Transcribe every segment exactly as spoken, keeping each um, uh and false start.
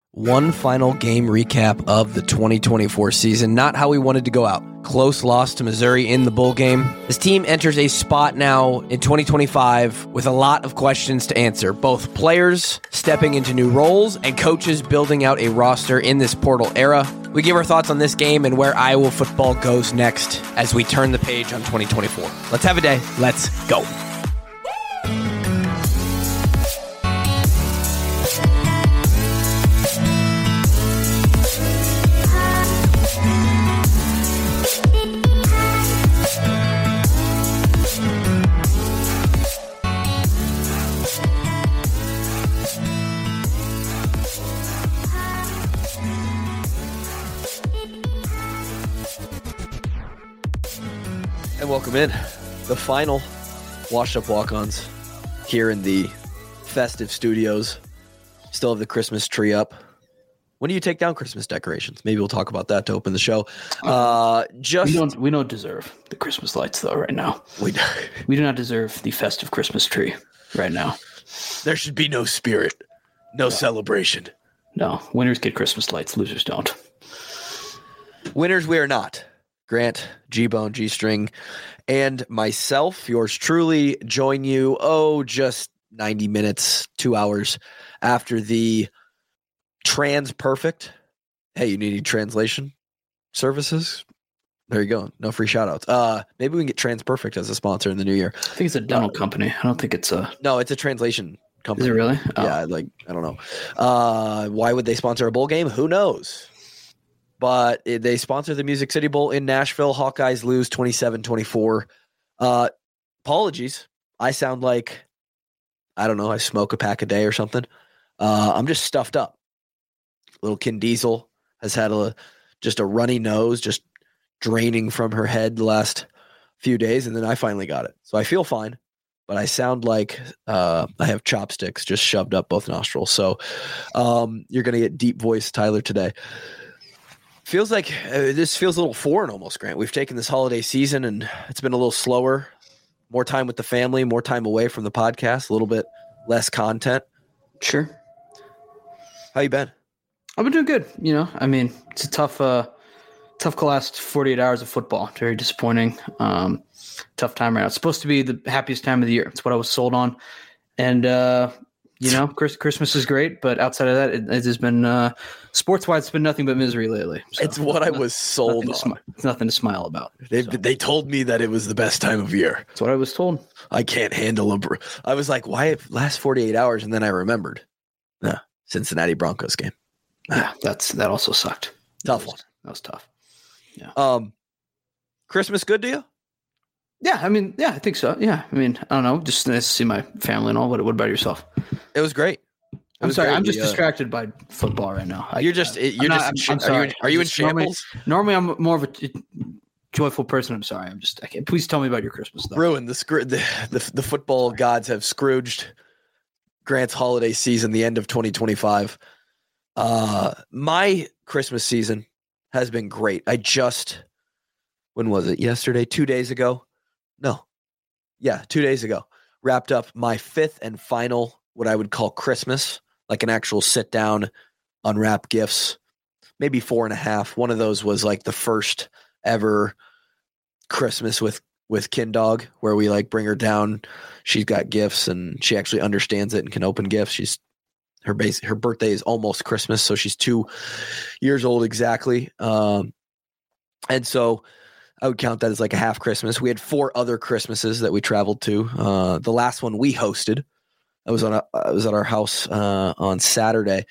One final game recap of the twenty twenty-four season. Not how we wanted to go out. Close loss to Missouri in the bowl game. This team enters a spot now in twenty twenty-five with a lot of questions to answer. Both players stepping into new roles and coaches building out a roster in this portal era. We give our thoughts on this game and where Iowa football goes next as we turn the page on twenty twenty-four. Let's have a day. Let's go. Welcome in. The final Washed Up Walk-Ons here in the festive studios. Still have the Christmas tree up. When do you take down Christmas decorations? Maybe we'll talk about that to open the show. Uh, just we don't we don't deserve the Christmas lights though right now. We do. we do not deserve the festive Christmas tree right now. There should be no spirit, no, no. celebration. No, winners get Christmas lights, losers don't. Winners we are not. Grant, G-Bone, G-String, and myself, yours truly, join you, oh, just ninety minutes, two hours after the Trans Perfect. Hey, you need translation services? There you go. No free shout-outs. Uh, maybe we can get Trans Perfect as a sponsor in the new year. I think it's a dental uh, company. I don't think it's a... No, it's a translation company. Is it really? Oh. Yeah, like, I don't know. Uh, why would they sponsor a bowl game? Who knows? But they sponsor the Music City Bowl in Nashville. Hawkeyes lose twenty-seven twenty-four. Uh, apologies. I sound like, I don't know, I smoke a pack a day or something. Uh, I'm just stuffed up. Little Kin Diesel has had a just a runny nose, just draining from her head the last few days, and then I finally got it. So I feel fine, but I sound like uh, I have chopsticks just shoved up both nostrils. So um, you're going to get deep voice Tyler today. Feels like uh, this feels a little foreign almost, Grant. We've taken this holiday season and it's been a little slower, more time with the family, more time away from the podcast, a little bit less content. Sure. How you been? I've been doing good. You know, I mean, it's a tough, uh, tough last forty-eight hours of football. Very disappointing. Um, tough time right now. It's supposed to be the happiest time of the year. It's what I was sold on. And, uh, You know, Christmas is great, but outside of that, it, it has been uh, sports-wise. It's been nothing but misery lately. So it's what I was sold nothing on. Smi- it's nothing to smile about. They so. they told me that it was the best time of year. That's what I was told. I can't handle a. Br- I was like, why last forty-eight hours? And then I remembered, nah, Cincinnati Broncos game. Yeah, that's that also sucked. Tough that was, one. That was tough. Yeah. Um, Christmas good to you? Yeah, I mean, yeah, I think so. Yeah, I mean, I don't know, just nice to see my family and all. What What about yourself? It was great. I'm sorry, I'm just uh, distracted by football right now. I, you're just, you're I'm just, not, I'm, in, I'm are sorry. you, are you in shambles? Normally, normally, I'm more of a joyful person. I'm sorry. I'm just, I can't. Please tell me about your Christmas stuff. Ruin the, the, the, the football gods have Scrooged Grant's holiday season, the end of twenty twenty-five. Uh, my Christmas season has been great. I just, when was it? Yesterday, two days ago? No. Yeah, two days ago. Wrapped up my fifth and final, what I would call Christmas. Like an actual sit down, unwrap gifts, maybe four and a half. One of those was like the first ever Christmas with, with Kin Dog, where we like bring her down. She's got gifts and she actually understands it and can open gifts. She's her base. Her birthday is almost Christmas. So she's two years old exactly. Um, and so I would count that as like a half Christmas. We had four other Christmases that we traveled to. Uh, the last one we hosted. I was on a, I was at our house uh, on Saturday,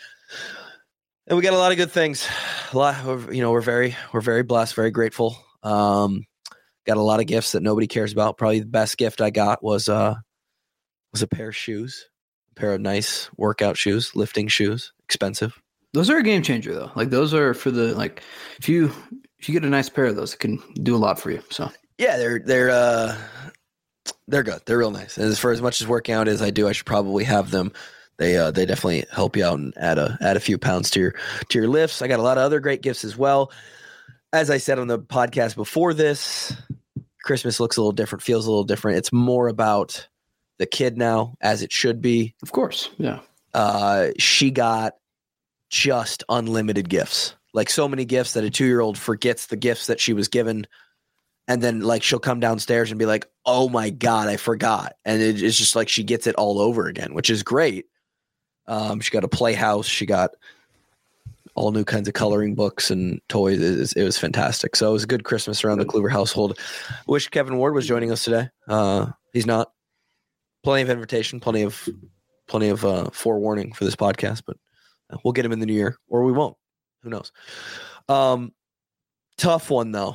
and we got a lot of good things. A lot, of, you know, we're very, we're very blessed, very grateful. Um, got a lot of gifts that nobody cares about. Probably the best gift I got was uh, was a pair of shoes, a pair of nice workout shoes, lifting shoes, expensive. Those are a game changer, though. Like those are for the like, if you if you get a nice pair of those, it can do a lot for you. So yeah, they're they're. Uh, They're good. They're real nice. And as for as much as working out as I do, I should probably have them. They uh, they definitely help you out and add a add a few pounds to your to your lifts. I got a lot of other great gifts as well. As I said on the podcast before this, Christmas looks a little different, feels a little different. It's more about the kid now, as it should be. Of course, yeah. Uh, she got just unlimited gifts. Like so many gifts that a two-year-old forgets the gifts that she was given. And then like she'll come downstairs and be like, oh my God, I forgot. And it, it's just like she gets it all over again, which is great. Um, she got a playhouse. She got all new kinds of coloring books and toys. It was, it was fantastic. So it was a good Christmas around the Kluver household. Wish Kevin Ward was joining us today. Uh, he's not. Plenty of invitation, plenty of plenty of uh, forewarning for this podcast, but we'll get him in the new year, or we won't. Who knows? Um, tough one though.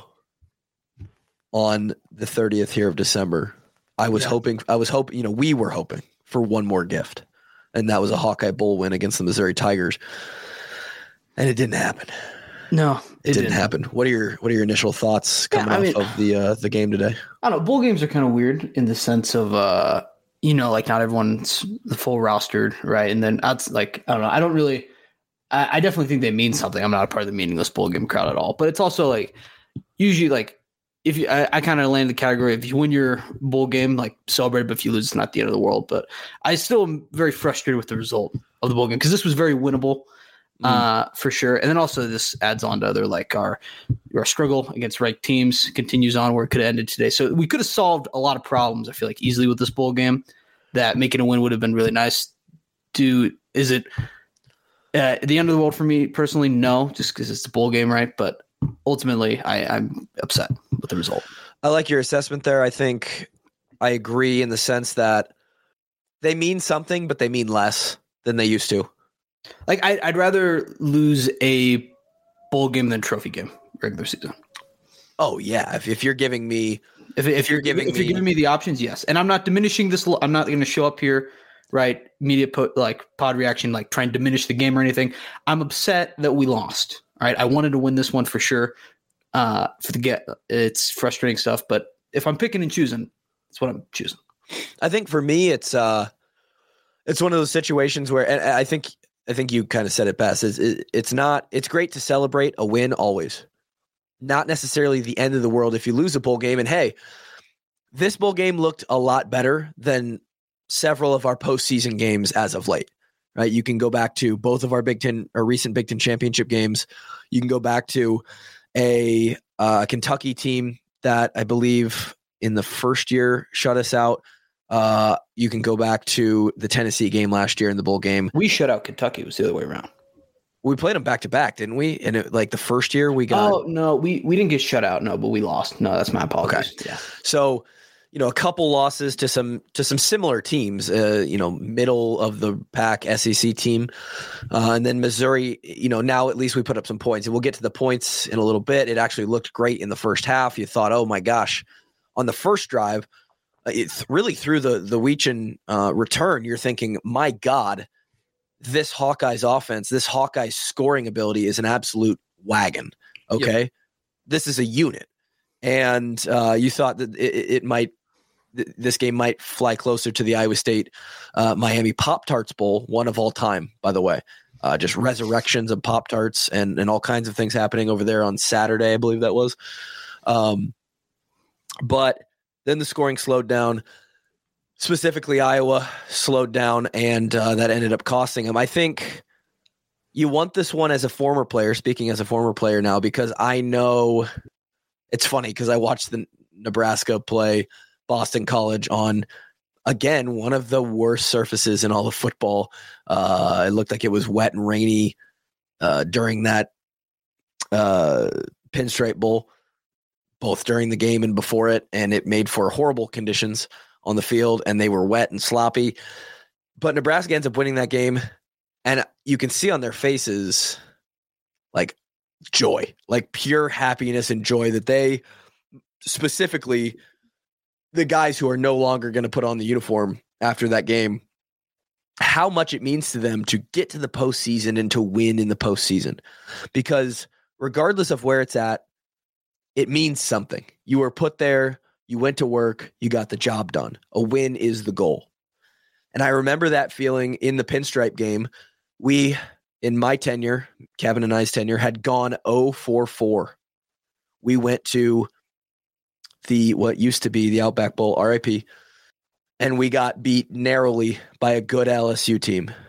On the thirtieth here of December, I was yeah. hoping. I was hoping. You know, we were hoping for one more gift, and that was a Hawkeye Bowl win against the Missouri Tigers, and it didn't happen. No, it, it didn't, didn't happen. What are your What are your initial thoughts coming yeah, I mean, off of the uh, the game today? I don't know. Bowl games are kind of weird in the sense of. Uh, You know, like not everyone's the full rostered, right? And then that's like, I don't know. I don't really, I, I definitely think they mean something. I'm not a part of the meaningless bowl game crowd at all. But it's also like, usually like, if you, I, I kind of land the category, if you win your bowl game, like celebrate, but if you lose, it's not the end of the world. But I still am very frustrated with the result of the bowl game because this was very winnable mm. uh, for sure. And then also this adds on to other, like our, our struggle against ranked teams continues on where it could have ended today. So we could have solved a lot of problems, I feel like, easily with this bowl game. That making a win would have been really nice. Do is it uh, the end of the world for me personally? No, just because it's a bowl game, right? But ultimately, I, I'm upset with the result. I like your assessment there. I think I agree in the sense that they mean something, but they mean less than they used to. Like I, I'd rather lose a bowl game than trophy game regular season. Oh yeah, if, if you're giving me. If, if you're giving if me, you're giving me the options, yes, and I'm not diminishing this. I'm not going to show up here, right? Media put like pod reaction, like trying to diminish the game or anything. I'm upset that we lost. Right, I wanted to win this one for sure. Uh, for the get, it's frustrating stuff. But if I'm picking and choosing, that's what I'm choosing. I think for me, it's uh, it's one of those situations where, and I think I think you kind of said it best. Is it, it's not. It's great to celebrate a win always. Not necessarily the end of the world if you lose a bowl game. And hey, this bowl game looked a lot better than several of our postseason games as of late, right? You can go back to both of our Big Ten or recent Big Ten championship games. You can go back to a uh, Kentucky team that I believe in the first year shut us out. Uh, you can go back to the Tennessee game last year in the bowl game. We shut out Kentucky. It was the other way around. We played them back to back, didn't we? And it, like the first year we got. Oh no, we we didn't get shut out. No, but we lost. No, that's my apologies. Okay. Yeah. So, you know, a couple losses to some to some similar teams. Uh, you know, middle of the pack S E C team, uh, and then Missouri. You know, now at least we put up some points, and we'll get to the points in a little bit. It actually looked great in the first half. You thought, oh my gosh, on the first drive, it really through the the Weechin uh, return. You're thinking, my God. This Hawkeyes offense, this Hawkeyes scoring ability is an absolute wagon. Okay. Yep. This is a unit. And uh, you thought that it, it might, th- this game might fly closer to the Iowa State uh, Miami Pop-Tarts Bowl, one of all time, by the way. Uh, just resurrections of Pop-Tarts and, and all kinds of things happening over there on Saturday, I believe that was. Um, but then the scoring slowed down. Specifically, Iowa slowed down, and uh, that ended up costing them. I think you want this one as a former player, speaking as a former player now, because I know it's funny because I watched the Nebraska play Boston College on, again, one of the worst surfaces in all of football. Uh, it looked like it was wet and rainy uh, during that uh, Pinstripe Bowl, both during the game and before it, and it made for horrible conditions on the field, and they were wet and sloppy. But Nebraska ends up winning that game, and you can see on their faces, like, joy, like pure happiness and joy that they, specifically the guys who are no longer going to put on the uniform after that game, how much it means to them to get to the postseason and to win in the postseason. Because regardless of where it's at, it means something. You were put there. You went to work, you got the job done. A win is the goal. And I remember that feeling in the Pinstripe game. We, in my tenure, Kevin and I's tenure, had gone oh for four. We went to the, what used to be the Outback Bowl, R I P, and we got beat narrowly by a good L S U team.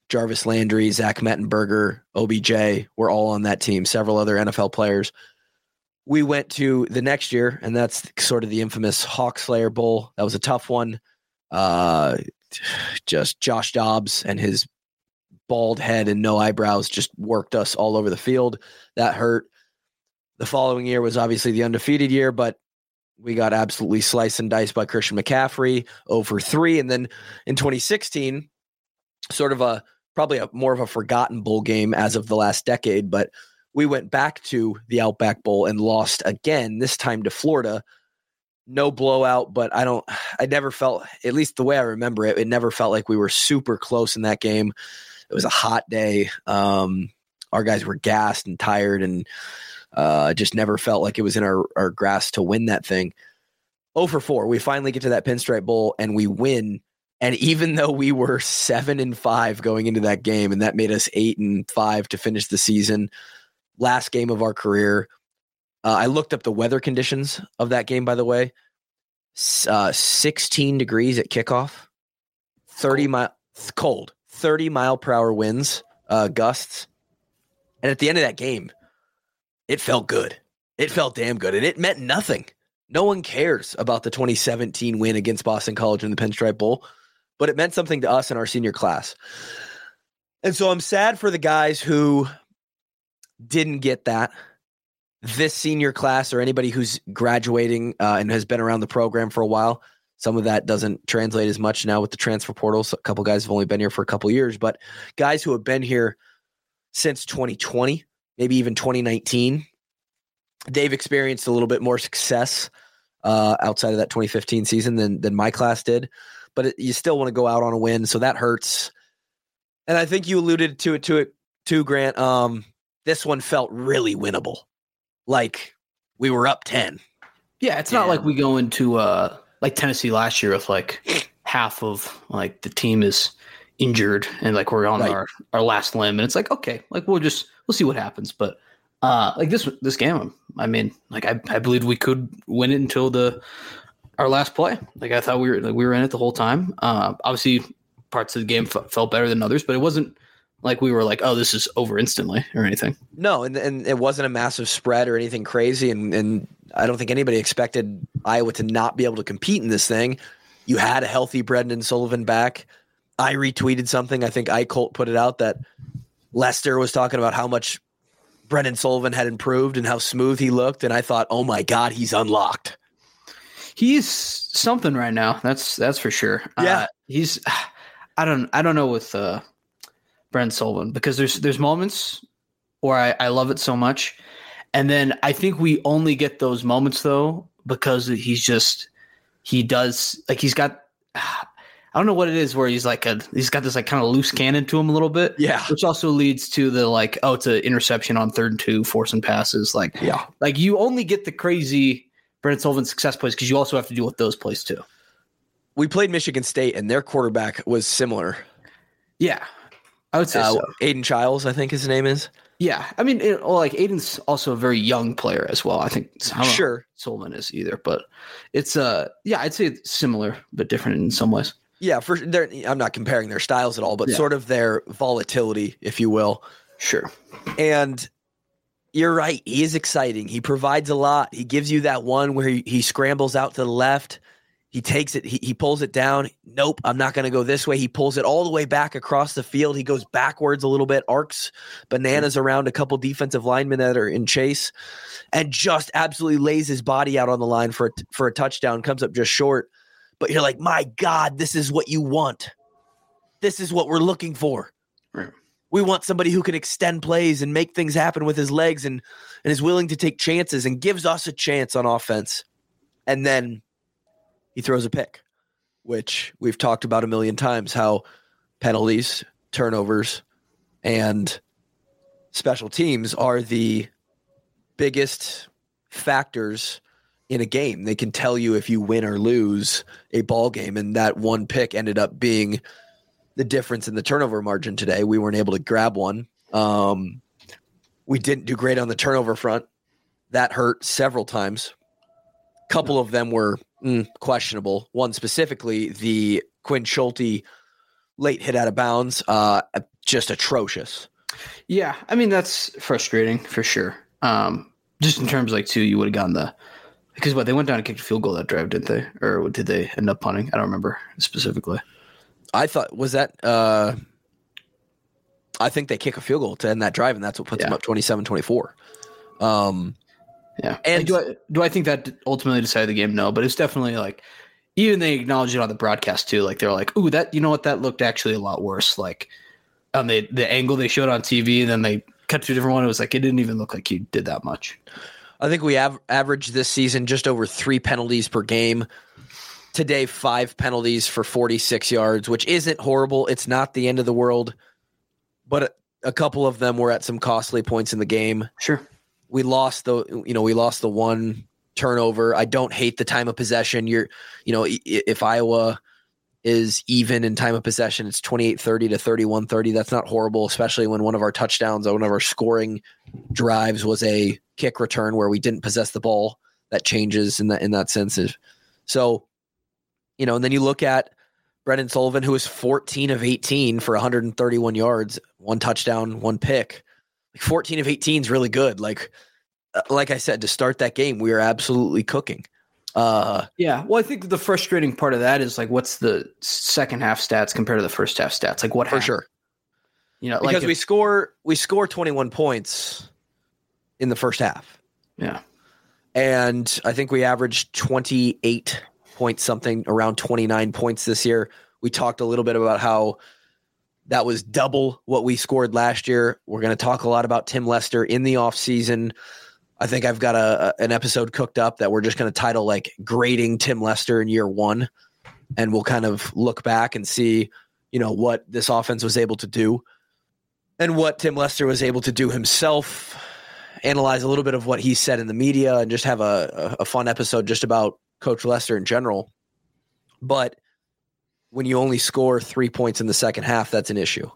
Jarvis Landry, Zach Mettenberger, O B J were all on that team, several other N F L players. We went to the next year, and that's sort of the infamous Hawk Slayer Bowl. That was a tough one. Uh, just Josh Dobbs and his bald head and no eyebrows just worked us all over the field. That hurt. The following year was obviously the undefeated year, but we got absolutely sliced and diced by Christian McCaffrey, oh for three. And then in twenty sixteen, sort of a probably a more of a forgotten bowl game as of the last decade, but we went back to the Outback Bowl and lost again, this time to Florida. No blowout, but I don't, I never felt, at least the way I remember it, it never felt like we were super close in that game. It was a hot day. Um, our guys were gassed and tired, and uh, just never felt like it was in our, our grasp to win that thing. oh for four, we finally get to that Pinstripe Bowl and we win. And even though we were seven and five going into that game, and that made us eight and five to finish the season, last game of our career. Uh, I looked up the weather conditions of that game, by the way. Uh, sixteen degrees at kickoff, thirty mile cold, thirty mile per hour winds, uh, gusts. And at the end of that game, it felt good. It felt damn good. And it meant nothing. No one cares about the twenty seventeen win against Boston College in the Pinstripe Bowl, but it meant something to us in our senior class. And so I'm sad for the guys who didn't get that. This senior class, or anybody who's graduating uh, and has been around the program for a while, some of that doesn't translate as much now with the transfer portal. So a couple guys have only been here for a couple years, but guys who have been here since twenty twenty, maybe even twenty nineteen, they've experienced a little bit more success uh, outside of that twenty fifteen season than than my class did. But it, you still want to go out on a win, so that hurts. And I think you alluded to it to it too, Grant. Um, this one felt really winnable. Like we were up ten. Yeah, it's not like we go into uh, like Tennessee last year with like half of like the team is injured and like we're on right. our, our last limb, and it's like, okay, like we'll just we'll see what happens. But uh, like this this game, I mean, like I I believed we could win it until the our last play. Like I thought we were like we were in it the whole time. Uh, obviously, parts of the game f- felt better than others, but it wasn't like we were like, oh, this is over instantly or anything. No, and and it wasn't a massive spread or anything crazy. And, and I don't think anybody expected Iowa to not be able to compete in this thing. You had a healthy Brendan Sullivan back. I retweeted something. I think iColt put it out that Lester was talking about how much Brendan Sullivan had improved and how smooth he looked. And I thought, oh my God, he's unlocked. He's something right now. That's that's for sure. Yeah, uh, he's. I don't. I don't know with. Uh, Brent Sullivan, because there's there's moments where I, I love it so much, and then I think we only get those moments though because he's just he does like he's got I don't know what it is where he's like a he's got this like kind of loose cannon to him a little bit, yeah, which also leads to the like oh it's an interception on third and two forcing passes like yeah like you only get the crazy Brent Sullivan success plays because you also have to deal with those plays too. We played Michigan State and their quarterback was similar. Yeah. I would say uh, so. Aiden Childs, I think his name is. Yeah, I mean, it, well, like Aiden's also a very young player as well. I think I don't sure know Sullivan is either, but it's uh, yeah, I'd say it's similar but different in some ways. Yeah, for I'm not comparing their styles at all, but yeah. sort of their volatility, if you will. Sure. And you're right. He is exciting. He provides a lot. He gives you that one where he, he scrambles out to the left. He takes it. He, he pulls it down. Nope, I'm not going to go this way. He pulls it all the way back across the field. He goes backwards a little bit, arcs bananas around a couple defensive linemen that are in chase, and just absolutely lays his body out on the line for a, for a touchdown. Comes up just short. But you're like, my God, this is what you want. This is what we're looking for. Right. We want somebody who can extend plays and make things happen with his legs and, and is willing to take chances and gives us a chance on offense. And then he throws a pick, which we've talked about a million times, how penalties, turnovers, and special teams are the biggest factors in a game. They can tell you if you win or lose a ball game, and that one pick ended up being the difference in the turnover margin today. We weren't able to grab one. Um, we didn't do great on the turnover front. That hurt several times. A couple of them were mm, questionable. One specifically, the Quinn Schulte late hit out of bounds. Uh, just atrocious. Yeah, I mean, that's frustrating for sure. Um, just in terms of like, too, you would have gotten the – because what, they went down and kicked a field goal that drive, didn't they? Or did they end up punting? I don't remember specifically. I thought – was that uh, – I think they kick a field goal to end that drive, and that's what puts Yeah. them up twenty-seven twenty-four. Um, yeah. And Like, do, I, do I think that ultimately decided the game? No, but it's definitely like – even they acknowledged it on the broadcast, too. Like, they're like, ooh, that – you know what? That looked actually a lot worse. Like, on the, the angle they showed on T V, and then they cut to a different one. It was like, it didn't even look like you did that much. I think we have averaged this season just over three penalties per game. Today, five penalties for forty-six yards, which isn't horrible. It's not the end of the world, but a, a couple of them were at some costly points in the game. Sure. We lost the, you know, we lost the one turnover. I don't hate the time of possession. You're, you know, if Iowa is even in time of possession, it's twenty-eight thirty to thirty-one thirty. That's not horrible, especially when one of our touchdowns, one of our scoring drives was a kick return where we didn't possess the ball. That changes in that, in that sense. So, you know, and then you look at Brendan Sullivan, who was fourteen of eighteen for one hundred thirty-one yards, one touchdown, one pick. Like fourteen of eighteen is really good. Like, like I said, to start that game, we are absolutely cooking. Uh, yeah. Well, I think the frustrating part of that is like, what's the second half stats compared to the first half stats? Like, what for happened? sure. You know, Because like if, we score, we score twenty-one points in the first half. yeah. And I think we averaged twenty-eight points something, around twenty-nine points this year. We talked a little bit about how that was double what we scored last year. We're going to talk a lot about Tim Lester in the offseason. I think I've got a, a an episode cooked up that we're just going to title like grading Tim Lester in year one. And we'll kind of look back and see, you know, what this offense was able to do and what Tim Lester was able to do himself. Analyze a little bit of what he said in the media and just have a, a, a fun episode just about Coach Lester in general. But when you only score three points in the second half, that's an issue.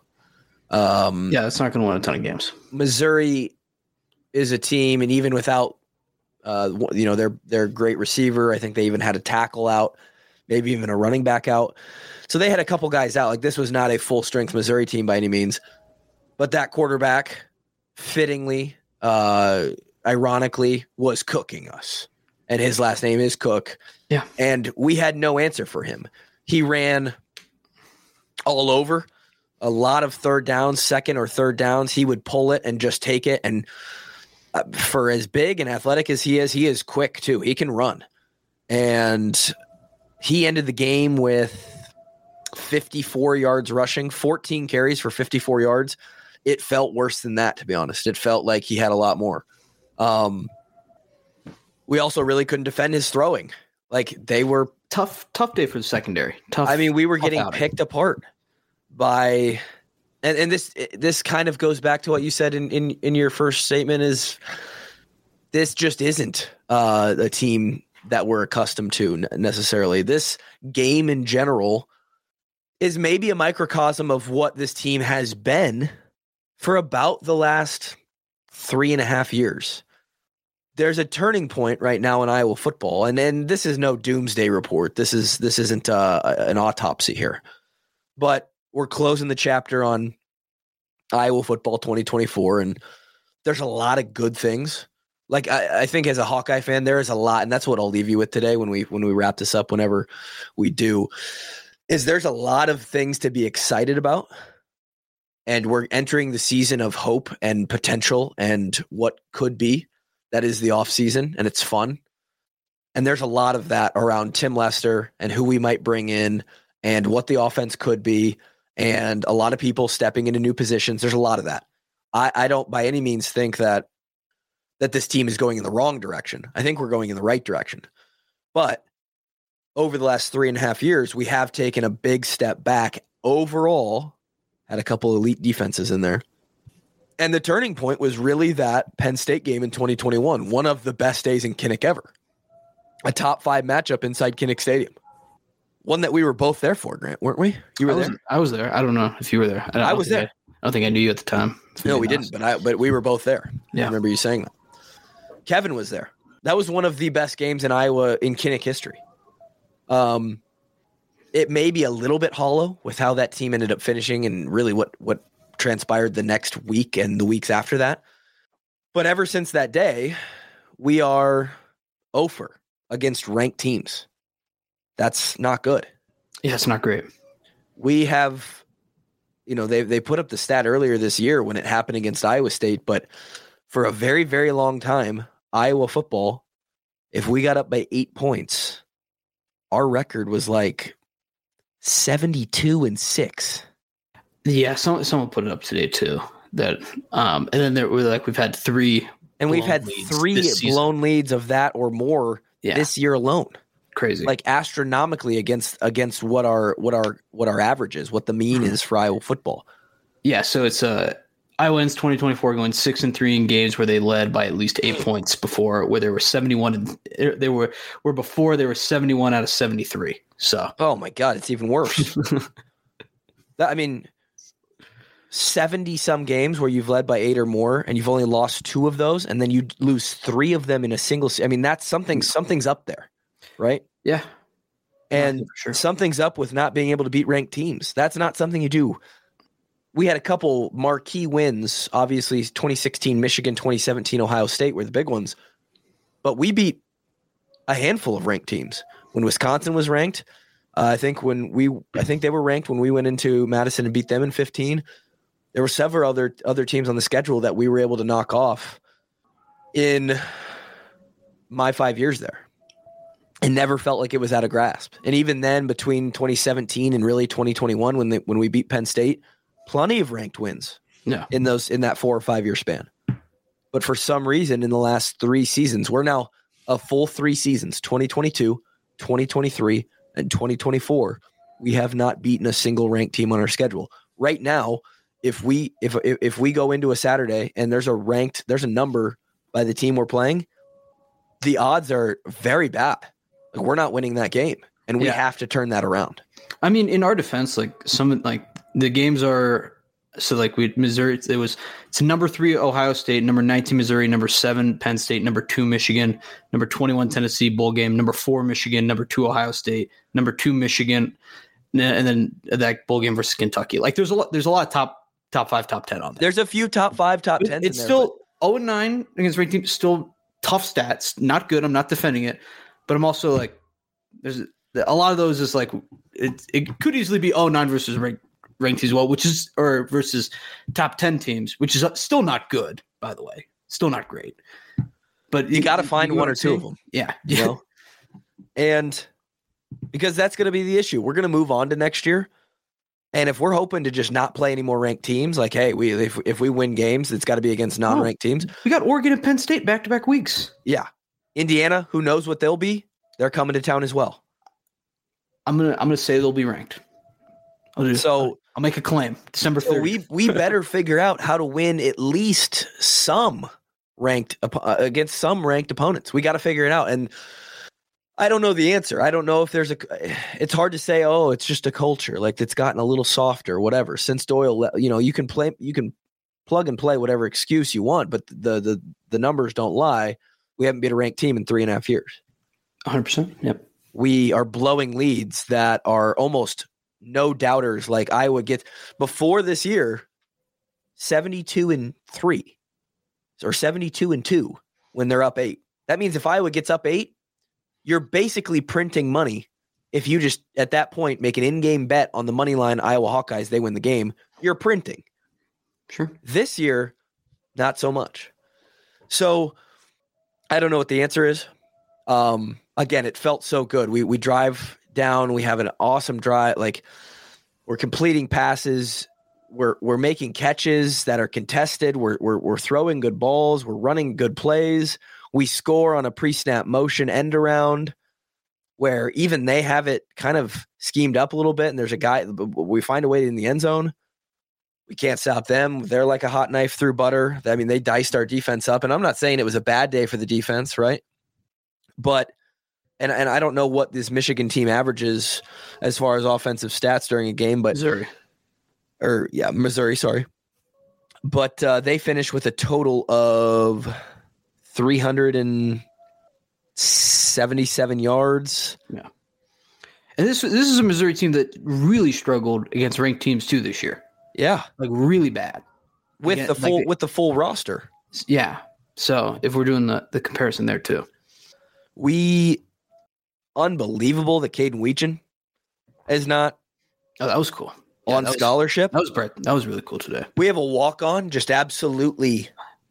Um, Yeah, that's not going to win a ton of games. Missouri is a team, and even without, uh, you know, their their great receiver, I think they even had a tackle out, maybe even a running back out. So they had a couple guys out. Like, this was not a full strength Missouri team by any means, but that quarterback, fittingly, uh, ironically, was cooking us, and his last name is Cook. Yeah, and we had no answer for him. He ran all over. A lot of third downs, second or third downs, he would pull it and just take it. And uh, for as big and athletic as he is, he is quick too. He can run. And he ended the game with fifty-four yards rushing, fourteen carries for fifty-four yards. It felt worse than that, to be honest. It felt like he had a lot more. Um, we also really couldn't defend his throwing. Like, they were tough, tough day for the secondary. Tough. I mean, we were getting outing. picked apart by, and, and this this kind of goes back to what you said in, in, in your first statement is this just isn't uh, a team that we're accustomed to necessarily. This game in general is maybe a microcosm of what this team has been for about the last three and a half years. There's a turning point right now in Iowa football, and, and this is no doomsday report. This is this isn't uh, an autopsy here, but we're closing the chapter on Iowa football twenty twenty-four, and there's a lot of good things. Like I, I think as a Hawkeye fan, there is a lot, and that's what I'll leave you with today when we when we wrap this up. Whenever we do, is there's a lot of things to be excited about. And we're entering the season of hope and potential and what could be. That is the offseason, and it's fun. And there's a lot of that around Tim Lester and who we might bring in and what the offense could be, and a lot of people stepping into new positions. There's a lot of that. I, I don't by any means think that that this team is going in the wrong direction. I think we're going in the right direction. But over the last three and a half years, we have taken a big step back overall. Had a couple elite defenses in there. And the turning point was really that Penn State game in twenty twenty-one, one of the best days in Kinnick ever. A top five matchup inside Kinnick Stadium. One that we were both there for, Grant, weren't we? You were I was, there? I was there. I don't know if you were there. I, I was there. I, I don't think I knew you at the time. No, we didn't, but I but we were both there. Yeah. I remember you saying that. Kevin was there. That was one of the best games in Iowa in Kinnick history. Um, it may be a little bit hollow with how that team ended up finishing and really what what transpired the next week and the weeks after that. But ever since that day, we are over against ranked teams. That's not good. Yeah, it's not great. We have, you know, they they put up the stat earlier this year when it happened against Iowa State, but for a very, very long time, Iowa football, if we got up by eight points, our record was like seventy-two and six. Yeah, someone someone put it up today too. That um, and then there were like we've had three, and we've had three blown leads of that or more yeah. this year alone. Crazy, like astronomically against against what our what our what our average is, what the mean is for Iowa football. Yeah, so it's uh, Iowans twenty twenty-four going six and three in games where they led by at least eight points before, where there were seventy-one. And they were were before they were seventy-one out of seventy-three. So, oh my God, it's even worse. that, I mean. seventy some games where you've led by eight or more and you've only lost two of those and then you lose three of them in a single se- I mean that's something something's up there, right? Yeah. And yeah, sure. something's up with not being able to beat ranked teams. That's not something you do. We had a couple marquee wins, obviously twenty sixteen Michigan, twenty seventeen Ohio State were the big ones. But we beat a handful of ranked teams. When Wisconsin was ranked, uh, I think when we I think they were ranked when we went into Madison and beat them in fifteen. There were several other other teams on the schedule that we were able to knock off in my five years there. It never felt like it was out of grasp. And even then, between twenty seventeen and really twenty twenty-one, when they, when we beat Penn State, plenty of ranked wins yeah. in those in that four or five year span. But for some reason, in the last three seasons, we're now a full three seasons, twenty twenty-two, twenty twenty-three, and twenty twenty-four. We have not beaten a single ranked team on our schedule. Right now, If we if if we go into a Saturday and there's a ranked there's a number by the team we're playing, the odds are very bad. Like we're not winning that game, and we yeah. have to turn that around. I mean, in our defense, like some like the games are so like we Missouri. It was it's number three Ohio State, number nineteen Missouri, number seven Penn State, number two Michigan, number twenty-one Tennessee bowl game, number four Michigan, number two Ohio State, number two Michigan, and then that bowl game versus Kentucky. Like there's a lot there's a lot of top. Top five, top ten on there. There's a few top five, top ten. It's in there, still zero and nine against ranked teams. Still tough stats. Not good. I'm not defending it, but I'm also like, there's a lot of those is like it. It could easily be zero and nine versus ranked ranked as well, which is or versus top ten teams, which is still not good. By the way, still not great. But you, you got to find one or two of them. Yeah, you know, and because that's going to be the issue. We're going to move on to next year. And if we're hoping to just not play any more ranked teams, like, hey, we if, if we win games, it's got to be against non-ranked oh, teams. We got Oregon and Penn State back-to-back weeks. Yeah. Indiana, who knows what they'll be? They're coming to town as well. I'm gonna I'm gonna say they'll be ranked. I'll do, so I'll make a claim. December third. So we we better figure out how to win at least some ranked uh, against some ranked opponents. We got to figure it out. And I don't know the answer. I don't know if there's a – it's hard to say, oh, it's just a culture. Like it's gotten a little softer, whatever. Since Doyle, you know, you can play – you can plug and play whatever excuse you want, but the the the numbers don't lie. We haven't beat a ranked team in three and a half years. one hundred percent. Yep. We are blowing leads that are almost no doubters. Like Iowa gets – before this year, seventy-two and three or seventy-two and two when they're up eight. That means if Iowa gets up eight, you're basically printing money. If you just, at that point, make an in-game bet on the money line Iowa Hawkeyes, they win the game, you're printing. Sure. This year, not so much. So I don't know what the answer is. Um, again, it felt so good. We we drive down. We have an awesome drive. Like we're completing passes. We're we're making catches that are contested. We're we're we're throwing good balls. We're running good plays. We score on a pre-snap motion end around where even they have it kind of schemed up a little bit. And there's a guy, we find a way in the end zone. We can't stop them. They're like a hot knife through butter. I mean, they diced our defense up. And I'm not saying it was a bad day for the defense, right? But, and, and I don't know what this Michigan team averages as far as offensive stats during a game, but Missouri. Or, yeah, Missouri, sorry. But uh, they finished with a total of three hundred seventy-seven yards. Yeah. And this this is a Missouri team that really struggled against ranked teams too this year. Yeah, like really bad with Again, the full like, with the full roster. Yeah. So if we're doing the, the comparison there too, we unbelievable that Caden Weechin is not oh, that was cool yeah, on that was, scholarship. That was Brett. That was really cool today. We have a walk on, just absolutely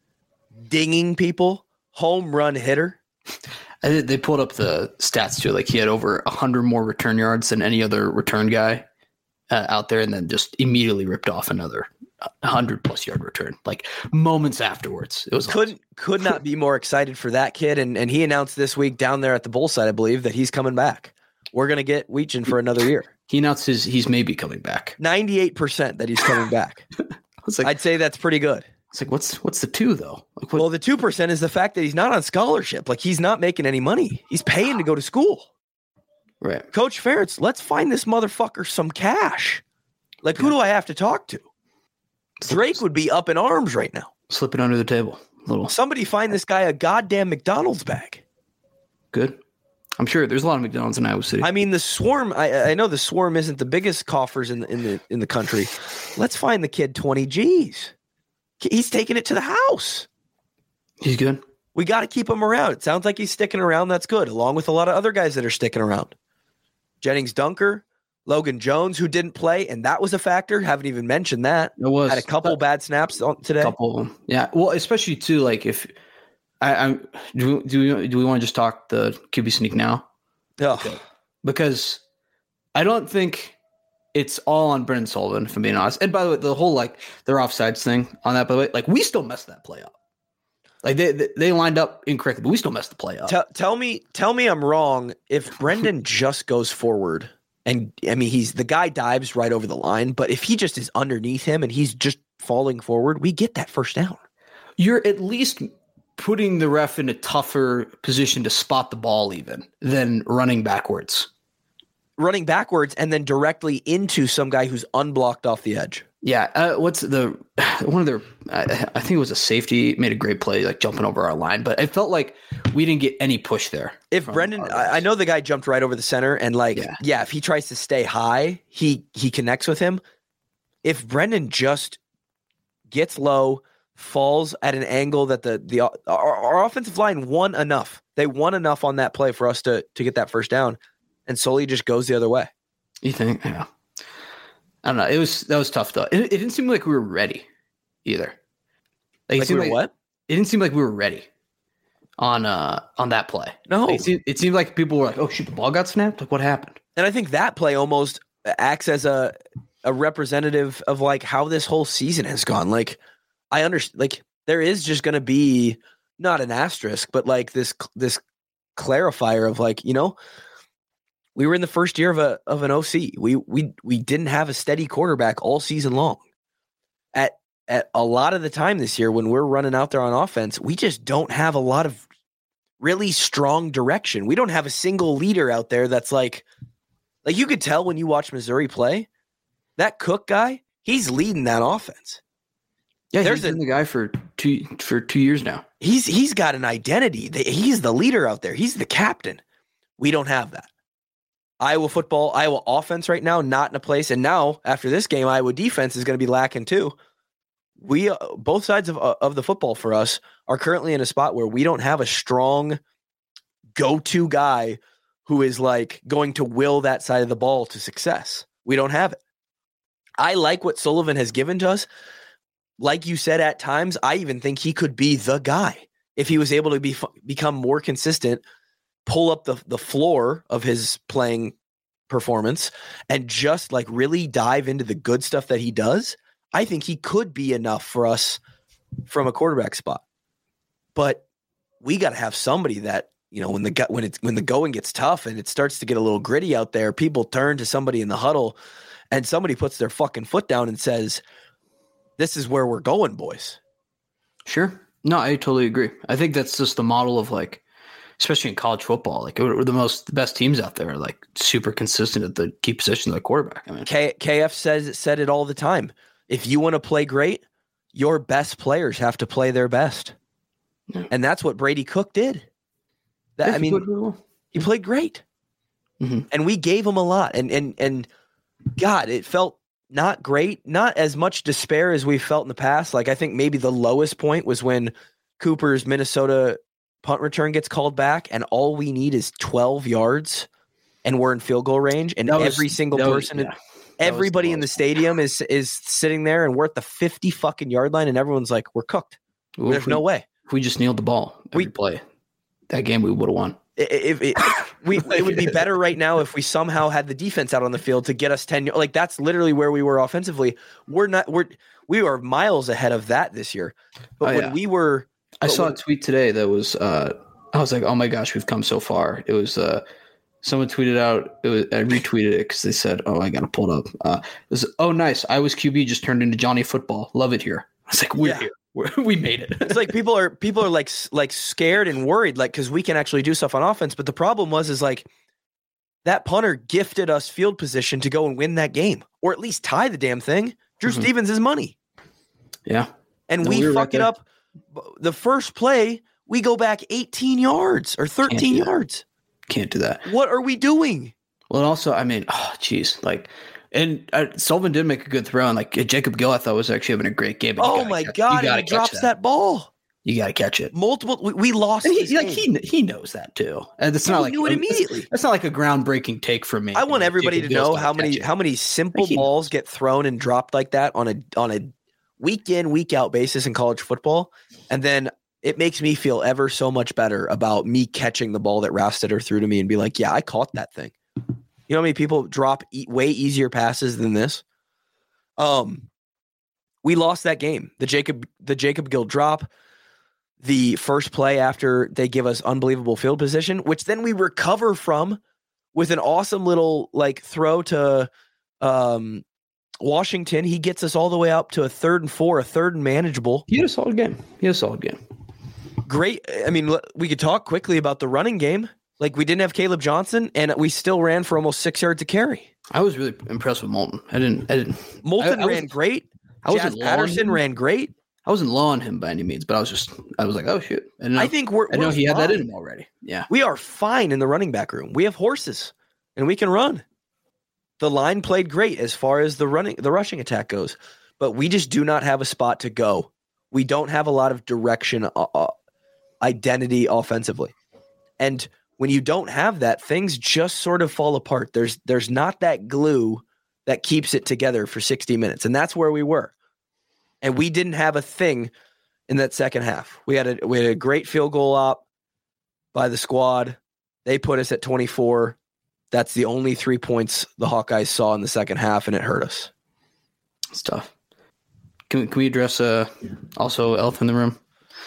dinging people, home run hitter. I did, they pulled up the stats too. Like he had over a hundred more return yards than any other return guy uh, out there, and then just immediately ripped off another hundred plus yard return. Like moments afterwards, it was couldn't awesome. could not be more excited for that kid. And and he announced this week down there at the Bull side, I believe, that he's coming back. We're gonna get Weechin for another year. He announced his he's maybe coming back. ninety-eight percent that he's coming back. I was like, I'd say that's pretty good. It's like, what's what's the two though? Like, what? Well, the two percent is the fact that he's not on scholarship. Like he's not making any money. He's paying to go to school. Right. Coach Ferentz, let's find this motherfucker some cash. Like, who yeah. do I have to talk to? Drake would be up in arms right now. Slipping under the table. A little. Somebody find this guy a goddamn McDonald's bag. Good. I'm sure there's a lot of McDonald's in Iowa City. I mean, the Swarm, I, I know the Swarm isn't the biggest coffers in the, in the in the country. Let's find the kid twenty G's. He's taking it to the house. He's good. We got to keep him around. It sounds like he's sticking around. That's good, along with a lot of other guys that are sticking around. Jennings Dunker, Logan Jones, who didn't play, and that was a factor. Haven't even mentioned that. It was. Had a couple bad snaps on today. Couple of them. Yeah. Well, especially too, like if I, I do, do we do we want to just talk the Q B sneak now? Yeah. Okay. Because I don't think it's all on Brendan Sullivan, if I'm being honest. And by the way, the whole like their offsides thing on that, by the way, like we still messed that play up. Like they they, they lined up incorrectly, but we still messed the play up. Tell, tell me, tell me I'm wrong. If Brendan just goes forward, and I mean he's the guy dives right over the line, but if he just is underneath him and he's just falling forward, we get that first down. You're at least putting the ref in a tougher position to spot the ball, even than running backwards. Running backwards and then directly into some guy who's unblocked off the edge. Yeah. Uh, what's the one of their? I, I think it was a safety made a great play, like jumping over our line, but it felt like we didn't get any push there. If Brendan, I, I know the guy jumped right over the center, and like, yeah. yeah, if he tries to stay high, he he connects with him. If Brendan just gets low, falls at an angle that the the our, our offensive line won enough, they won enough on that play for us to to get that first down. And Sully just goes the other way. You think? Yeah. I don't know. It was that was tough though. It, it didn't seem like we were ready either. Like, like it seemed we were like, what? It didn't seem like we were ready on uh on that play. No. Like, it, seemed, it seemed like people were like, "Oh shoot, the ball got snapped." Like what happened? And I think that play almost acts as a a representative of like how this whole season has gone. Like I understand. Like there is just going to be not an asterisk, but like this this clarifier of like you know. We were in the first year of a of an O C. We we we didn't have a steady quarterback all season long. At at a lot of the time this year when we're running out there on offense, we just don't have a lot of really strong direction. We don't have a single leader out there that's like like you could tell when you watch Missouri play, that Cook guy, he's leading that offense. Yeah, There's he's been a, the guy for two for two years now. He's he's got an identity. He's the leader out there. He's the captain. We don't have that. Iowa football, Iowa offense right now, not in a place. And now, after this game, Iowa defense is going to be lacking too. We, uh, both sides of uh, of the football for us are currently in a spot where we don't have a strong go-to guy who is like going to will that side of the ball to success. We don't have it. I like what Sullivan has given to us. Like you said, at times, I even think he could be the guy if he was able to be become more consistent, pull up the, the floor of his playing performance and just like really dive into the good stuff that he does. I think he could be enough for us from a quarterback spot, but we got to have somebody that, you know, when the when it's, when the going gets tough and it starts to get a little gritty out there, people turn to somebody in the huddle and somebody puts their fucking foot down and says, this is where we're going, boys. Sure. No, I totally agree. I think that's just the model of like, especially in college football, like we're the most the best teams out there are like super consistent at the key position of the quarterback. I mean, K- KF says said it all the time. If you want to play great, your best players have to play their best, yeah. And that's what Brady Cook did. That yeah, I mean, he played, well. he played great, mm-hmm. And we gave him a lot. And and and God, it felt not great, not as much despair as we've felt in the past. Like I think maybe the lowest point was when Cooper's Minnesota punt return gets called back and all we need is twelve yards and we're in field goal range and was, every single person, was, yeah, everybody the in the stadium is is sitting there and we're at the fifty fucking yard line and everyone's like, we're cooked. Well, There's we, no way. If we just kneeled the ball every we play, that game we would have won. If it, we, it would be better right now if we somehow had the defense out on the field to get us ten. Like that's literally where we were offensively. We're not. We're we are miles ahead of that this year. But oh, when yeah. we were, I saw when, a tweet today that was. Uh, I was like, oh my gosh, we've come so far. It was. Uh, someone tweeted out. It was. I retweeted it because they said, oh, I got to pull it up. Uh, it was. Oh, nice. I was Q B just turned into Johnny Football. Love it here. I was like, we're yeah. here. We made it. It's like people are people are like like scared and worried, like because we can actually do stuff on offense. But the problem was is like that punter gifted us field position to go and win that game, or at least tie the damn thing. Drew mm-hmm. Stevens is money. Yeah, and no, we, we fuck right it there. up. The first play, we go back eighteen yards or thirteen Can't yards. Can't do that. What are we doing? Well, also, I mean, oh, geez, like. And uh, Sullivan did make a good throw, and like Jacob Gill, I thought was actually having a great game. Oh my catch, god, he drops that. that ball. You got to catch it. Multiple, we, we lost. And he, like he he knows that too. And it's yeah, not like knew it immediately. That's not like a groundbreaking take for me. I want everybody Jacob to Gill's know how many how many simple like balls knows. get thrown and dropped like that on a on a week in week out basis in college football, and then it makes me feel ever so much better about me catching the ball that Rastetter threw to me and be like, yeah, I caught that thing. You know how many people drop e- way easier passes than this? Um, we lost that game. The Jacob the Jacob Gill drop, the first play after they give us unbelievable field position, which then we recover from with an awesome little like throw to um, Washington. He gets us all the way up to a third and four, a third and manageable. He had a solid game. He had a solid game. Great. I mean, we could talk quickly about the running game. Like, we didn't have Caleb Johnson, and we still ran for almost six yards to carry. I was really impressed with Moulton. I didn't. I didn't. Moulton I, I ran was, great. I wasn't Jazz Patterson ran great. I wasn't low on him by any means, but I was just. I was like, oh shoot! I, know, I think we're. I know we're he fine. had that in him already. Yeah, we are fine in the running back room. We have horses, and we can run. The line played great as far as the running, the rushing attack goes, but we just do not have a spot to go. We don't have a lot of direction, uh, identity offensively, and. When you don't have that, things just sort of fall apart. There's there's not that glue that keeps it together for sixty minutes, and that's where we were. And we didn't have a thing in that second half. We had a we had a great field goal op by the squad. They put us at twenty-four. That's the only three points the Hawkeyes saw in the second half, and it hurt us. It's tough. Can, can we address uh, also elephant in the room?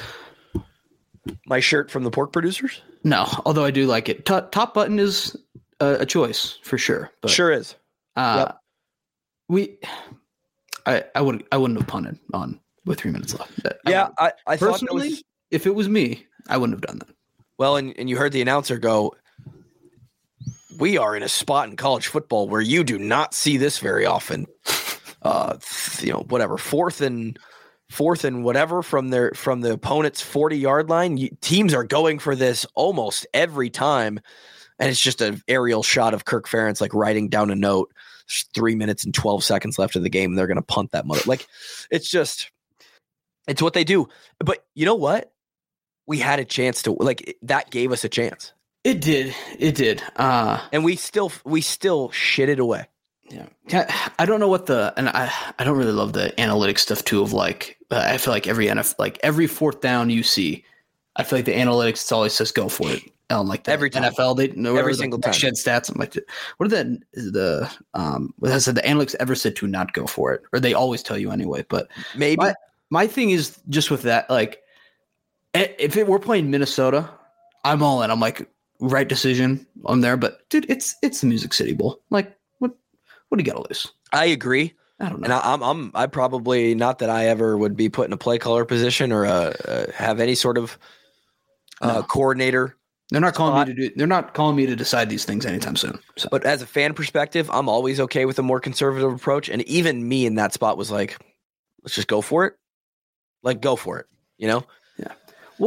My shirt from the Pork Producers? No, although I do like it. T- top button is a, a choice for sure. But, sure is. Uh, yep. We, I, I would, I wouldn't have punted on with three minutes left. I yeah, I, I personally, was, if it was me, I wouldn't have done that. Well, and, and you heard the announcer go, "We are in a spot in college football where you do not see this very often." Uh, you know, whatever fourth and. Fourth and whatever from their from the opponent's forty yard line. You, teams are going for this almost every time, and it's just an aerial shot of Kirk Ferentz like writing down a note. There's three minutes and twelve seconds left of the game, and they're going to punt that mother. Like, it's just, it's what they do. But you know what? We had a chance to like that gave us a chance. It did, it did, uh, and we still we still shit it away. Yeah, I don't know what the and I I don't really love the analytics stuff too. Of like, uh, I feel like every N F L, like every fourth down you see, I feel like the analytics always says go for it. And like the every time. N F L, they know every the, single the time shed stats. I'm like, what are the the um? What has the analytics ever said to not go for it, or they always tell you anyway? But maybe my, my thing is just with that, like, if it, we're playing Minnesota, I'm all in. I'm like, right decision, I'm there. But dude, it's it's the Music City Bowl, like. What do you got to lose? I agree. I don't know. And I, I'm, I'm, I probably not that I ever would be put in a play caller position or uh, uh, have any sort of uh, no. coordinator. They're not calling spot. me to do. They're not calling me to decide these things anytime soon. So. But as a fan perspective, I'm always okay with a more conservative approach. And even me in that spot was like, let's just go for it. Like, go for it. You know? Yeah. Well,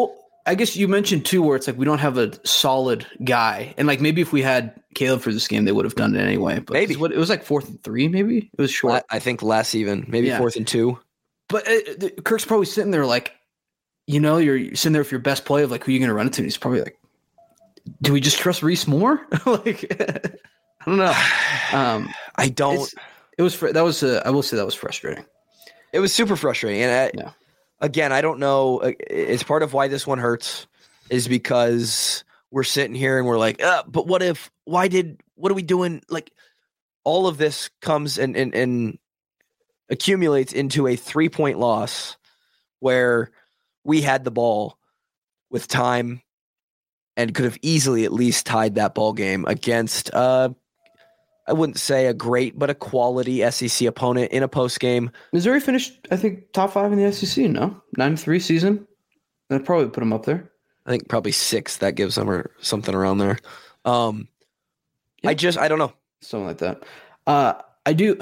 I guess you mentioned too, where it's like we don't have a solid guy, and like maybe if we had Caleb for this game, they would have done it anyway. But maybe what, it was like fourth and three, maybe it was short. I think less even, maybe Yeah. fourth and two. But uh, Kirk's probably sitting there like, you know, you're sitting there with your best play of like who you're going to run it to. And he's probably like, do we just trust Reese more? like, I don't know. Um, I don't. It's, it was fr- that was uh, I will say that was frustrating. It was super frustrating, and I, Yeah. again, I don't know. uh, It's part of why this one hurts is because we're sitting here and we're like, uh, but what if? Why did? What are we doing? Like, all of this comes and and, and accumulates into a three point loss where we had the ball with time and could have easily at least tied that ball game against. Uh, I wouldn't say a great, but a quality S E C opponent in a post game. Missouri finished, I think, top five in the S E C. No, nine three season. That probably put them up there. I think probably six. That gives them or something around there. Um, Yeah. I just I don't know. Something like that. Uh, I do.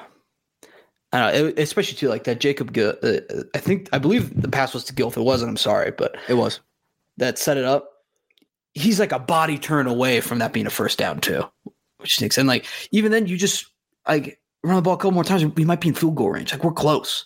I don't know, it- especially too like that Jacob. Gil, uh, I think I believe the pass was to Gil. If it wasn't, I'm sorry, but It was. that set it up. He's like a body turn away from that being a first down too, which stinks. And like even then, you just like run the ball a couple more times, we might be in field goal range. Like we're close.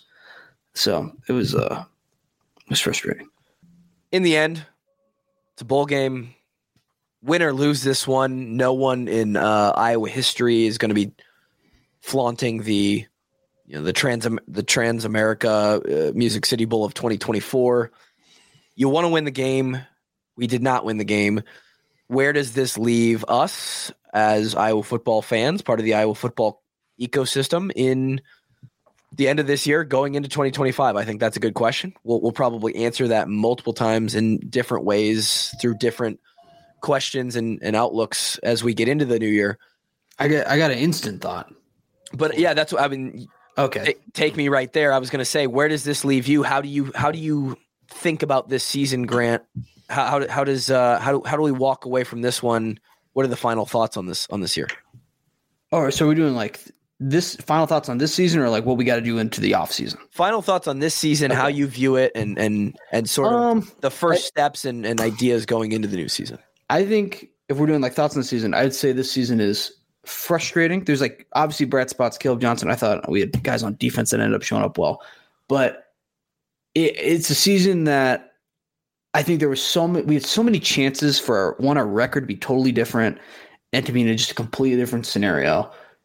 So it was uh, it was frustrating. In the end, it's a bowl game. Win or lose this one, no one in uh, Iowa history is going to be flaunting the, you know, the Trans the Trans America uh, Music City Bowl of twenty twenty-four. You want to win the game. We did not win the game. Where does this leave us as Iowa football fans, part of the Iowa football ecosystem, in the end of this year, going into twenty twenty-five? I think that's a good question. We'll, we'll probably answer that multiple times in different ways through different questions and, and outlooks as we get into the new year. I got I got an instant thought. But yeah, that's what I mean. Okay. T- take me right there. I was going to say, where does this leave you? How do you how do you think about this season, Grant? How how, how does uh, how do, how do we walk away from this one? What are the final thoughts on this on this year? All right, so we're doing like this final thoughts on this season, or like what we got to do into the off season. Final thoughts on this season, Okay. how you view it, and and and sort of Um, the first I- steps and, and ideas going into the new season. I think if we're doing like thoughts on the season, I'd say this season is frustrating. There's like obviously bright spots. Caleb Johnson, I thought we had guys on defense that ended up showing up well, but it, it's a season that I think there was so many. We had so many chances for one our record to be totally different and to be in just a completely different scenario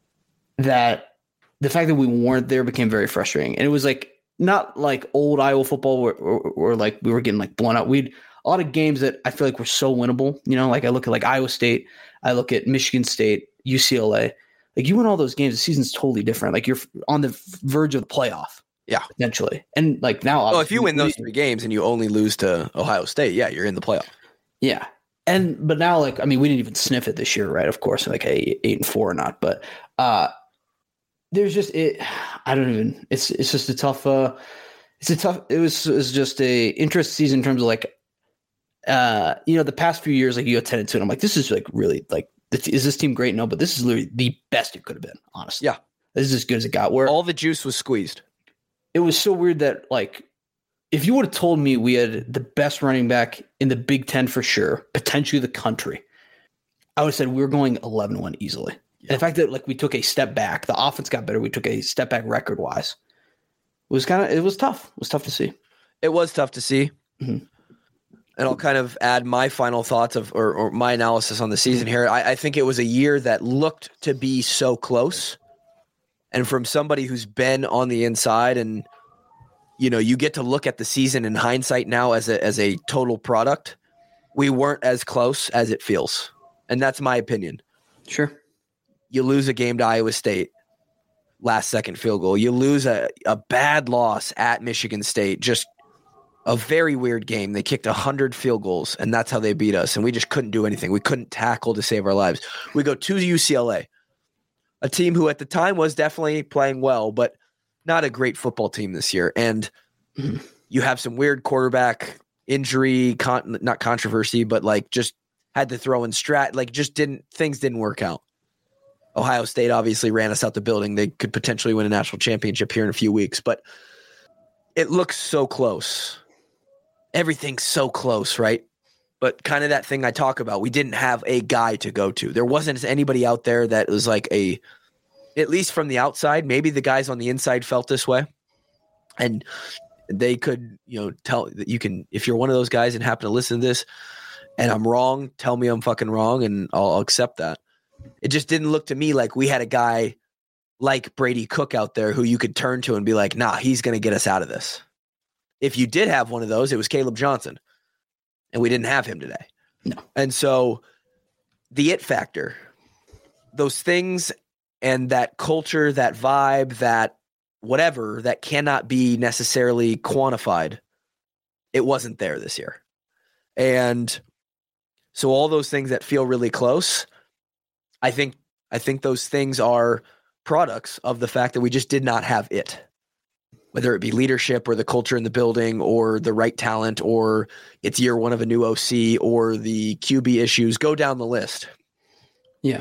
that the fact that we weren't there became very frustrating. And it was like not like old Iowa football where, or, or like we were getting like blown out. We'd a lot of games that I feel like were so winnable. You know, like I look at like Iowa State, I look at Michigan State, U C L A. Like you win all those games, the season's totally different. Like you're on the verge of the playoff. Yeah. Potentially. And like now, Well, if you win those we- three games and you only lose to Ohio State, yeah, you're in the playoff. Yeah. And but now like I mean we didn't even sniff it this year, right? Of course, like hey, eight and four or not. But uh there's just it I don't even it's it's just a tough uh it's a tough it was it was just a interest season in terms of like uh you know the past few years like you attended to it. I'm like, this is like really like is this team great? No, but this is literally the best it could have been, honestly. Yeah. This is as good as it got. Where All the juice was squeezed. it was so weird that like if you would have told me we had the best running back in the Big Ten for sure, potentially the country, I would have said we were going eleven one easily. Yeah. And the fact that like we took a step back, the offense got better. We took a step back record wise. It was kind of it was tough. It was tough to see. It was tough to see. Mhm. And I'll kind of add my final thoughts of or, or my analysis on the season here. I, I think it was a year that looked to be so close. And from somebody who's been on the inside and you know, you get to look at the season in hindsight now as a as a total product. We weren't as close as it feels. And that's my opinion. Sure. You lose a game to Iowa State, last second field goal. You lose a, a bad loss at Michigan State, just a very weird game. They kicked one hundred field goals, and that's how they beat us, and we just couldn't do anything. We couldn't tackle to save our lives. We go to U C L A, a team who at the time was definitely playing well, but not a great football team this year. And Mhm. you have some weird quarterback injury, con- not controversy, but like just had to throw in strat, like just didn't, things didn't work out. Ohio State obviously ran us out the building. They could potentially win a national championship here in a few weeks, but it looks so close. everything's so close, right? But kind of that thing I talk about, we didn't have a guy to go to. There wasn't anybody out there that was like a, at least from the outside, maybe the guys on the inside felt this way. And they could, you know, tell that you can, if you're one of those guys and happen to listen to this and I'm wrong, tell me I'm fucking wrong and I'll, I'll accept that. It just didn't look to me like we had a guy like Brady Cook out there who you could turn to and be like, nah, he's going to get us out of this. If you did have one of those, it was Caleb Johnson, and we didn't have him today. No. And so the it factor, those things and that culture, that vibe, that whatever that cannot be necessarily quantified, it wasn't there this year. And so all those things that feel really close, I think, I think those things are products of the fact that we just did not have it, whether it be leadership or the culture in the building or the right talent, or it's year one of a new O C or the Q B issues, go down the list. Yeah.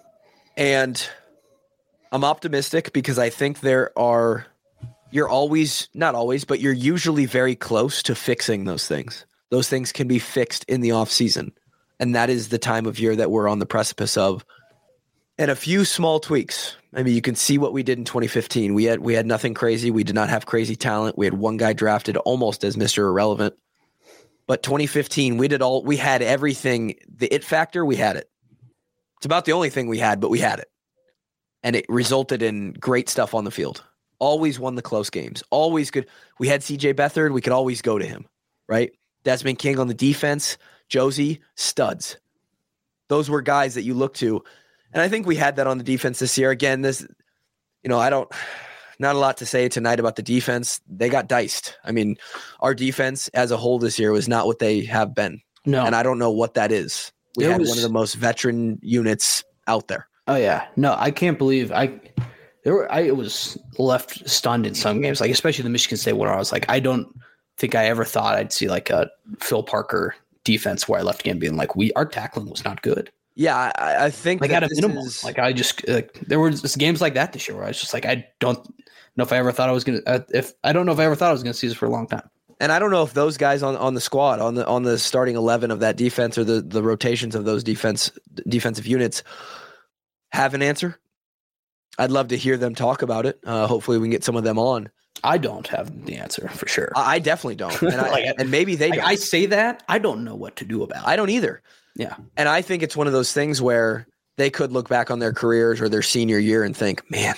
And I'm optimistic because I think there are, you're always, not always, but you're usually very close to fixing those things. Those things can be fixed in the off season. And that is the time of year that we're on the precipice of. And a few small tweaks. I mean, you can see what we did in twenty fifteen. We had we had nothing crazy. We did not have crazy talent. We had one guy drafted almost as Mister Irrelevant. But twenty fifteen, we did all we had everything. The it factor, we had it. It's about the only thing we had, but we had it. And it resulted in great stuff on the field. Always won the close games. Always good. We had C J Beathard. We could always go to him, right? Desmond King on the defense. Josie, studs. Those were guys that you look to. And I think we had that on the defense this year. Again, this, you know, I don't, not a lot to say tonight about the defense. They got diced. I mean, our defense as a whole this year was not what they have been. No. And I don't know what that is. We It had was- one of the most veteran units out there. Oh yeah, no, I can't believe I. There were I was left stunned in some games, like especially the Michigan State one. Where I was like, I don't think I ever thought I'd see like a Phil Parker defense where I left the game being like, we our tackling was not good. Yeah, I, I think Like that at a this minimum, is- like I just like there were just games like that this year where I was just like, I don't know if I ever thought I was gonna. Uh, if I don't know if I ever thought I was gonna see this for a long time. and I don't know if those guys on, on the squad, on the on the starting eleven of that defense, or the, the rotations of those defense defensive units have an answer. I'd love to hear them talk about it. Uh, hopefully we can get some of them on. I don't have the answer for sure. I, I definitely don't. And, I, Like, and maybe they Like, don't. I say that I don't know what to do about it. I don't either. Yeah. And I think it's one of those things where they could look back on their careers or their senior year and think, man,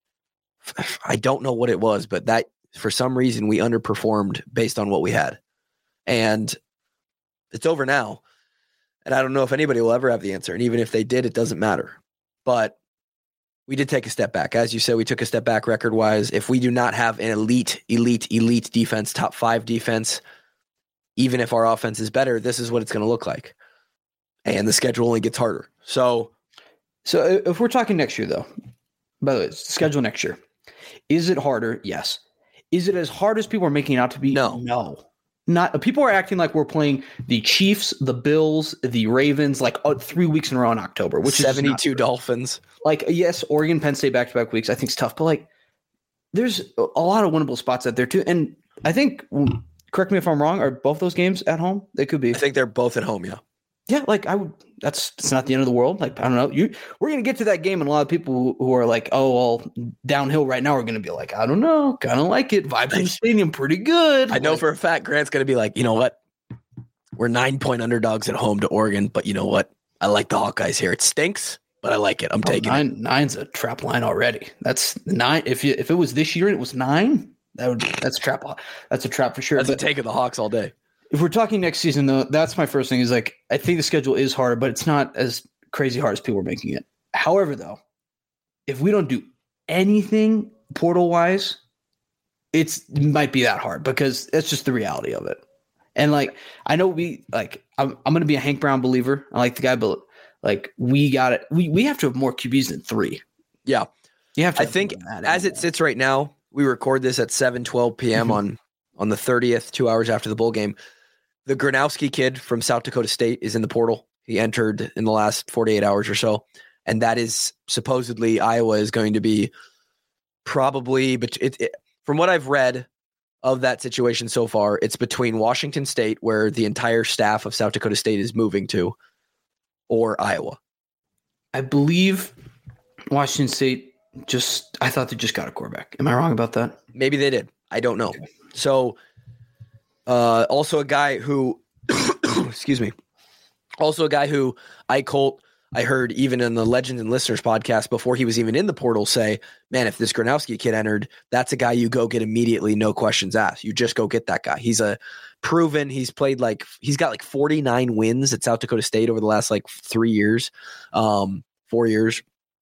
I don't know what it was, but that for some reason we underperformed based on what we had. And it's over now. And I don't know if anybody will ever have the answer. And even if they did, it doesn't matter. But we did take a step back. As you said, we took a step back record-wise. If we do not have an elite, elite, elite defense, top five defense, even if our offense is better, this is what it's going to look like. And the schedule only gets harder. So, So if we're talking next year, though, by the way, schedule next year, is it harder? Yes. Is it as hard as people are making it out to be? No. No. Not people are acting like we're playing the Chiefs, the Bills, the Ravens, like uh, three weeks in a row in October, which seventy-two is Dolphins. like yes, Oregon, Penn State back to back weeks. I think it's tough, but like there's a lot of winnable spots out there too. And I think, correct me if I'm wrong, are both those games at home? They could be. I think they're both at home, yeah. Yeah, like I would. That's it's not the end of the world. Like I don't know. You we're gonna get to that game, and a lot of people who, who are like, oh, well, downhill right now are gonna be like, I don't know, kind of like it. Vibes in the stadium, pretty good. I know Like, for a fact Grant's going to be like, you know what? We're nine-point underdogs at home to Oregon, but you know what? I like the Hawkeyes here. It stinks, but I like it. I'm oh, taking nine, it. Nine's a trap line already. That's nine. If you if it was this year and it was nine, that would that's a trap. That's a trap for sure. That's a But take of the Hawks all day. if we're talking next season, though, that's my first thing. Is like I think the schedule is harder, but it's not as crazy hard as people are making it. However, though, if we don't do anything portal wise, it's it might be that hard because that's just the reality of it. And like I know we like I'm I'm gonna be a Hank Brown believer. I like the guy, but like we got it. We we have to have more Q Bs than three. Yeah. You have to. I have think more than that as it anymore. sits right now, we record this at seven twelve p.m. Mhm. on on the thirtieth, two hours after the bowl game. The Gronowski kid from South Dakota State is in the portal. He entered in the last forty-eight hours or so. And that is supposedly Iowa is going to be probably, but it, it, from what I've read, of that situation so far, it's between Washington State, where the entire staff of South Dakota State is moving to, or Iowa. I believe Washington State just, I thought they just got a quarterback. Am I wrong about that? Maybe they did. I don't know. So, uh, also a guy who, excuse me, also a guy who I Colt, I heard even in the Legends and Listeners podcast before he was even in the portal say, man, if this Gronowski kid entered, that's a guy you go get immediately, no questions asked. You just go get that guy. He's a proven, he's played like, he's got like forty-nine wins at South Dakota State over the last like three years, um, four years.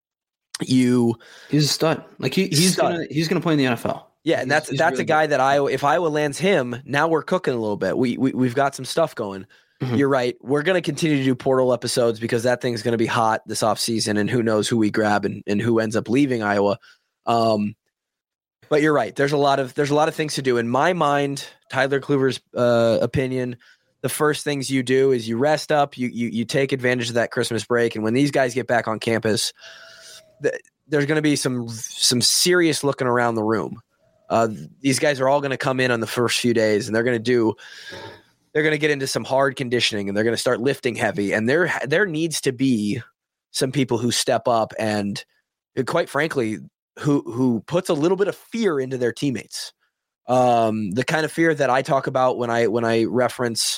You, he's a stud. Like he, he's stud. gonna he's gonna play in the N F L. Yeah, and that's he's, he's that's really a guy good. that Iowa, if Iowa lands him, now we're cooking a little bit. We, we we've got some stuff going. Mm-hmm. You're right. We're going to continue to do portal episodes because that thing's going to be hot this offseason, and who knows who we grab and, and who ends up leaving Iowa. Um, but you're right. There's a lot of there's a lot of things to do. In my mind, Tyler Kluver's uh, opinion, the first things you do is you rest up, you you you take advantage of that Christmas break, and when these guys get back on campus, th- there's going to be some some serious looking around the room. Uh, these guys are all going to come in on the first few days, and they're going to do. They're going to get into some hard conditioning, and they're going to start lifting heavy. And there, there needs to be some people who step up and, quite frankly, who who puts a little bit of fear into their teammates. Um, the kind of fear that I talk about when I when I reference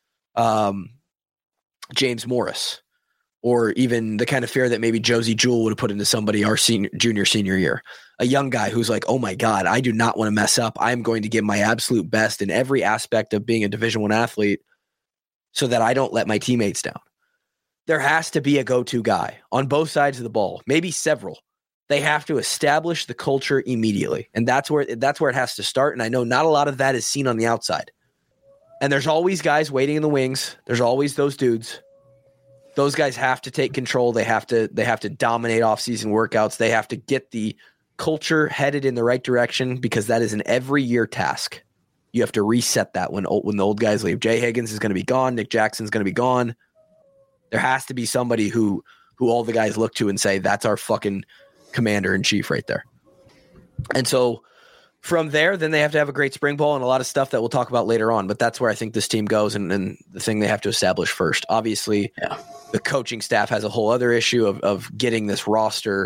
um, James Morris, or even the kind of fear that maybe Josie Jewell would have put into somebody our senior, junior, senior year. A young guy who's like, oh my God, I do not want to mess up. I'm going to give my absolute best in every aspect of being a Division One athlete so that I don't let my teammates down. There has to be a go-to guy on both sides of the ball, maybe several. They have to establish the culture immediately. And that's where that's where it has to start. And I know not a lot of that is seen on the outside. And there's always guys waiting in the wings. There's always those dudes. Those guys have to take control. They have to they have to dominate off-season workouts. They have to get the culture headed in the right direction, because that is an every year task. You have to reset that when when the old guys leave. Jay Higgins is going to be gone. Nick Jackson's going to be gone. There has to be somebody who who all the guys look to and say, that's our fucking commander in chief right there. And so from there, then they have to have a great spring ball and a lot of stuff that we'll talk about later on. But that's where I think this team goes, and, and the thing they have to establish first. Obviously, yeah. The coaching staff has a whole other issue of of getting this roster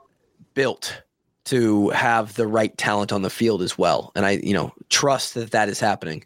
built to have the right talent on the field as well. And I, you know, trust that that is happening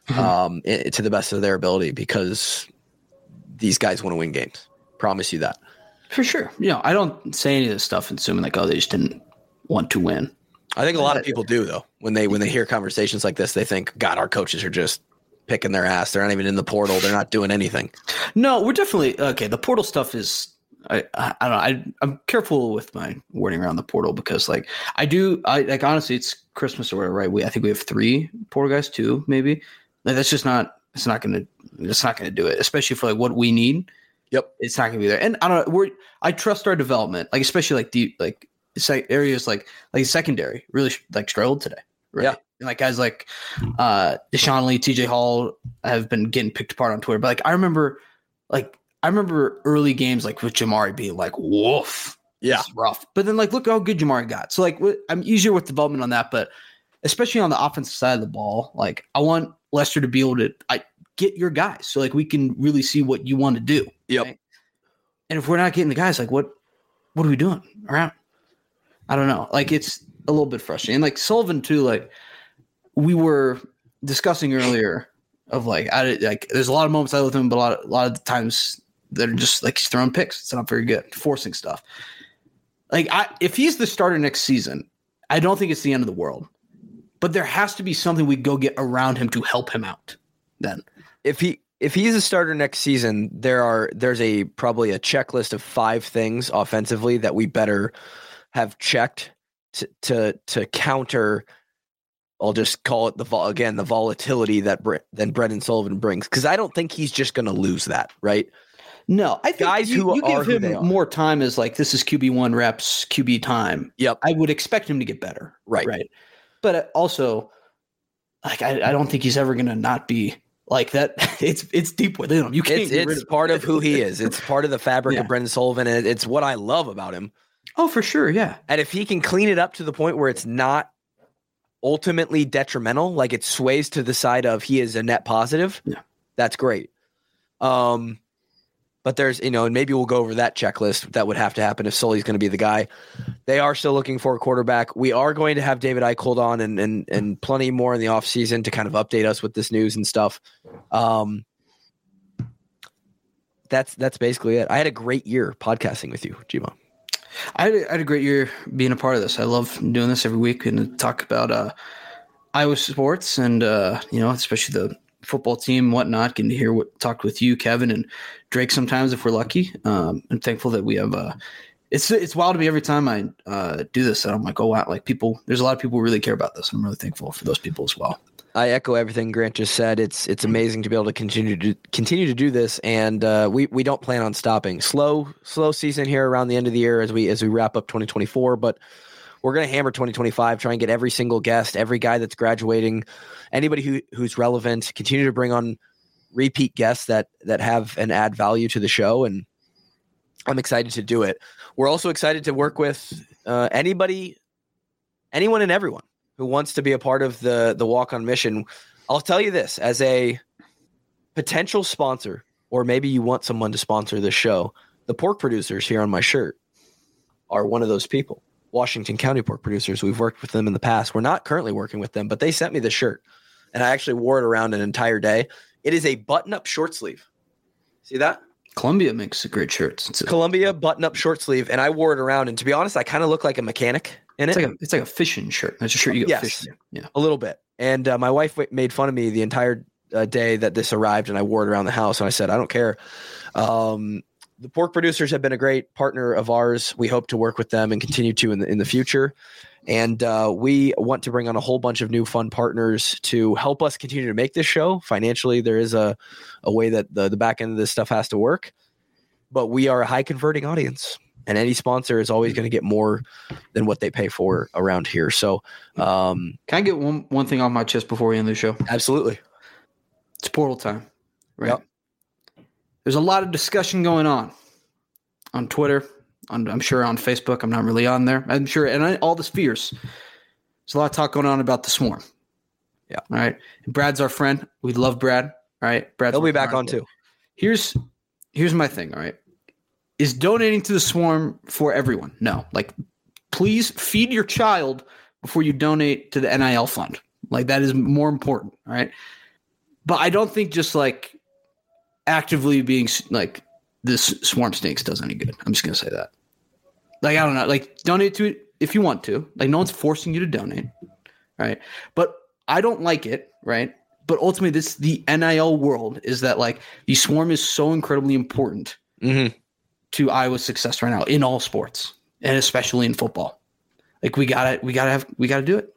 um, it, to the best of their ability, because these guys want to win games. Promise you that. For sure. You know, I don't say any of this stuff assuming like, oh, they just didn't want to win. I think a lot of people do, though. When they when they hear conversations like this, they think, God, our coaches are just picking their ass. They're not even in the portal. They're not doing anything. No, we're definitely – okay, the portal stuff is – I, I I don't know. I, I'm careful with my wording around the portal, because, like, I do – I like, honestly, it's Christmas or whatever, right? We I think we have three portal guys, two maybe. Like, that's just not – it's not going to – it's not going to do it, especially for, like, what we need. Yep. It's not going to be there. And I don't know. We're – I trust our development, like, especially, like, deep – like, areas like like secondary really like struggled today, right? Yeah. And like guys like uh Deshaun Lee, T J Hall have been getting picked apart on Twitter. But like I remember like I remember early games like with Jamari being like, woof. Yeah. It's rough. But then like look how good Jamari got. So like I'm easier with development on that, but especially on the offensive side of the ball, like I want Lester to be able to I get your guys so like we can really see what you want to do. Yep. Right? And if we're not getting the guys, like what what are we doing around? I don't know. Like, it's a little bit frustrating. And, like, Sullivan, too, like, we were discussing earlier of, like, I, like there's a lot of moments I with him, but a lot, of, a lot of the times that are just, like, he's throwing picks. It's not very good. Forcing stuff. Like, I, if he's the starter next season, I don't think it's the end of the world. But there has to be something we go get around him to help him out then. If he if he's a starter next season, there are there's a probably a checklist of five things offensively that we better – have checked to, to to counter. I'll just call it the vol again the volatility that Bre- then Brendan Sullivan brings, because I don't think he's just going to lose that, right? No, I think guys you, who you are give who him more time as like this is Q B one reps, Q B time. Yep, I would expect him to get better, right? Right, but also, like I, I don't think he's ever going to not be like that. It's it's deep within him. You can't. It's, get it's rid part of, of who he is. It's part of the fabric yeah. of Brendan Sullivan, and it's what I love about him. Oh, for sure, yeah. And if he can clean it up to the point where it's not ultimately detrimental, like it sways to the side of he is a net positive, yeah. that's great. Um, but there's, you know, and maybe we'll go over that checklist that would have to happen if Sully's going to be the guy. They are still looking for a quarterback. We are going to have David Eicholt on and and and plenty more in the offseason to kind of update us with this news and stuff. Um, that's that's basically it. I had a great year podcasting with you, Gmo. I had, a, I had a great year being a part of this. I love doing this every week and talk about uh, Iowa sports and, uh, you know, especially the football team and whatnot. Getting to hear what talked with you, Kevin, and Drake sometimes if we're lucky. Um, I'm thankful that we have uh, – it's it's wild to me every time I uh, do this. And I'm like, oh, wow, like people – there's a lot of people who really care about this. I'm really thankful for those people as well. I echo everything Grant just said. It's it's amazing to be able to continue to continue to do this, and uh, we we don't plan on stopping. Slow slow season here around the end of the year as we as we wrap up twenty twenty-four, but we're going to hammer twenty twenty-five. Try and get every single guest, every guy that's graduating, anybody who who's relevant. Continue to bring on repeat guests that that have and add value to the show, and I'm excited to do it. We're also excited to work with uh, anybody, anyone, and everyone who wants to be a part of the the Walk On Mission. I'll tell you this, as a potential sponsor, or maybe you want someone to sponsor this show, the pork producers here on my shirt are one of those people. Washington County pork producers. We've worked with them in the past. We're not currently working with them, but they sent me this shirt, and I actually wore it around an entire day. It is a button-up short sleeve. See that? Columbia makes a great shirt. It's a, Columbia button-up short sleeve, and I wore it around, and to be honest, I kind of look like a mechanic in it's it. Like a, it's like a fishing shirt. That's a shirt you go yes, fishing in. Yeah, a little bit. And uh, my wife w- made fun of me the entire uh, day that this arrived, and I wore it around the house, and I said, I don't care. Um, the pork producers have been a great partner of ours. We hope to work with them and continue to in the, in the future. And uh, we want to bring on a whole bunch of new fun partners to help us continue to make this show. Financially, there is a, a way that the, the back end of this stuff has to work. But we are a high converting audience, and any sponsor is always going to get more than what they pay for around here. So um, can I get one, one thing off my chest before we end the show? Absolutely. It's portal time, right? Yep. There's a lot of discussion going on on Twitter, on, I'm sure on Facebook. I'm not really on there. I'm sure. And I, all the spheres. There's a lot of talk going on about the swarm. Yeah. All right. And Brad's our friend. We love Brad. All right. Brad's He'll be back on too. Here's, here's my thing. All right. Is donating to the swarm for everyone? No. Like, please feed your child before you donate to the N I L fund. Like, that is more important. All right. But I don't think just like actively being like this swarm stinks does any good. I'm just going to say that. Like, I don't know. Like, donate to it if you want to. Like, no one's forcing you to donate. Right. But I don't like it. Right. But ultimately, this the N I L world is that like the swarm is so incredibly important. Mm-hmm. To Iowa's success right now in all sports, and especially in football. Like we gotta, we gotta have, we gotta do it.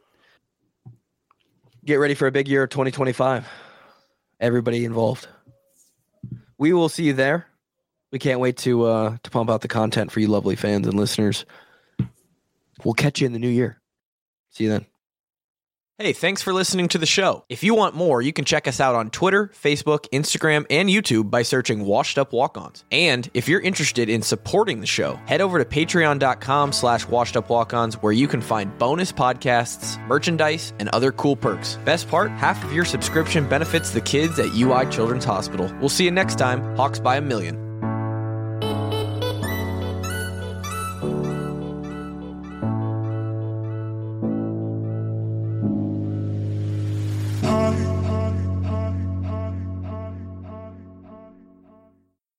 Get ready for a big year of twenty twenty-five. Everybody involved. We will see you there. We can't wait to uh, to pump out the content for you lovely fans and listeners. We'll catch you in the new year. See you then. Hey, thanks for listening to the show. If you want more, you can check us out on Twitter, Facebook, Instagram, and YouTube by searching Washed Up Walk-Ons. And if you're interested in supporting the show, head over to patreon.com slash washed up walk-ons where you can find bonus podcasts, merchandise, and other cool perks. Best part, half of your subscription benefits the kids at U I Children's Hospital. We'll see you next time. Hawks by a million.